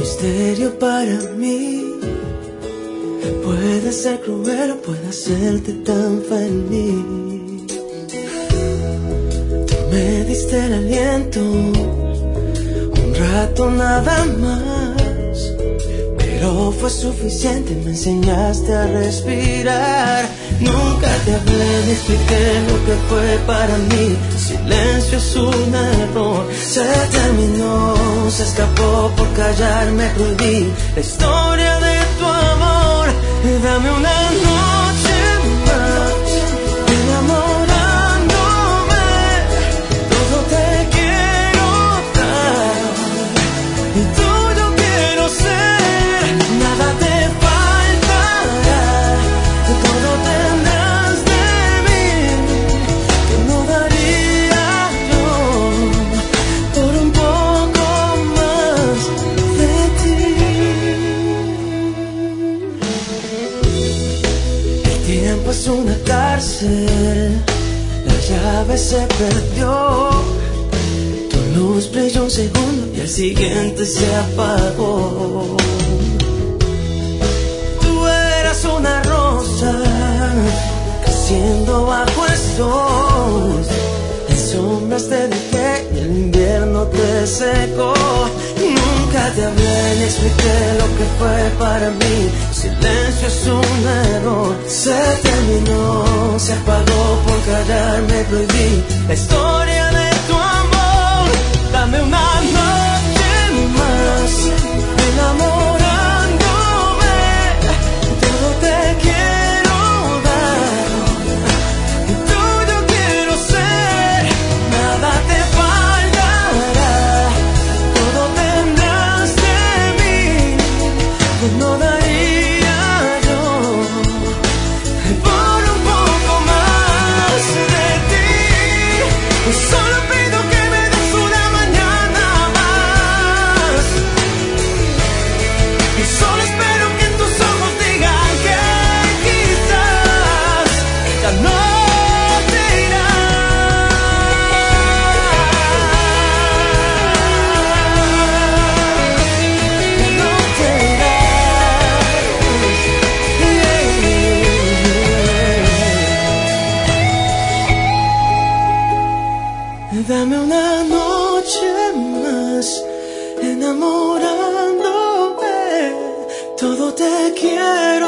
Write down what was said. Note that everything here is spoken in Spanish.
misterio para mí. Puede ser cruel o puede hacerte tan feliz. Tú me diste el aliento, un rato nada más, pero fue suficiente, me enseñaste a respirar. Nunca te hablé ni expliqué lo que fue para mí. Silencio es un error. Se terminó, se escapó por callar, me prohibí la historia de tu amor. Dame una noche más enamorándome. Todo te quiero dar y tuyo quiero ser. Nada te faltará, todo tendrás de mí, que no daría yo por un poco más de ti. El tiempo es una cárcel, la llave se perdió. Tu luz brilló un segundo y al siguiente se apagó. Tú eras una rosa creciendo bajo el sol. En sombras te dejé y el invierno te secó. Nunca te hablé ni expliqué lo que fue para mí. Silencio es un error. Se terminó, se apagó por callar, me prohibí la historia de tu amor. Dame una noche más enamorándome. Todo te quiero dar y tuyo quiero ser. Nada te faltará, todo tendrás de mí, que no daría yo por un poco más de ti. Solo pido que me des una mañana más, y solo espero que tus ojos digan que quizás ya no te irás. Dame una noche más enamorándome. Todo te quiero